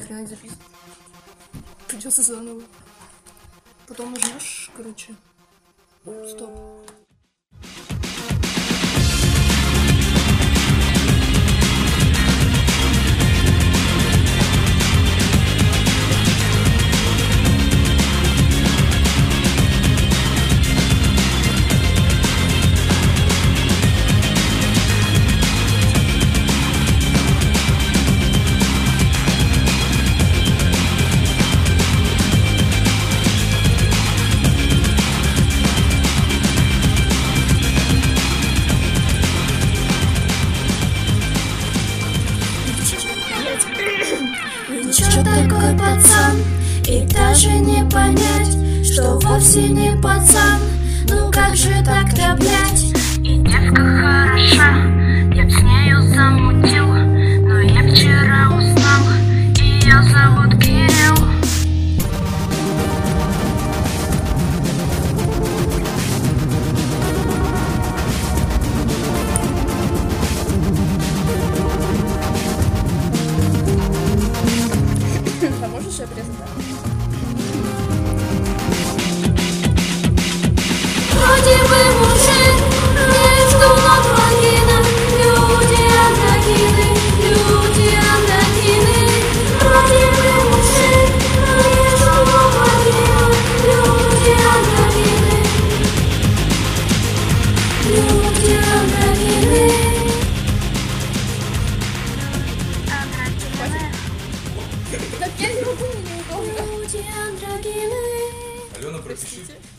хрена не записывает. Придется заново. Потом нажмешь, короче. Стоп. Чё такой пацан? И даже не понять, что вовсе не пацан. Ну как же так-то, блять? И девка хороша, я б с нею замутил, но я вчера узнал, ее зовут Кирилл. А можешь я презентовать? Вроде бы мужик, между наполовинок. Люди андрогины, люди андрогины. Вроде бы мужик, между наполовинок. Люди андрогины, люди андрогины. Так я не могу, мне неудобно. Люди андрогины. Алена, пропиши.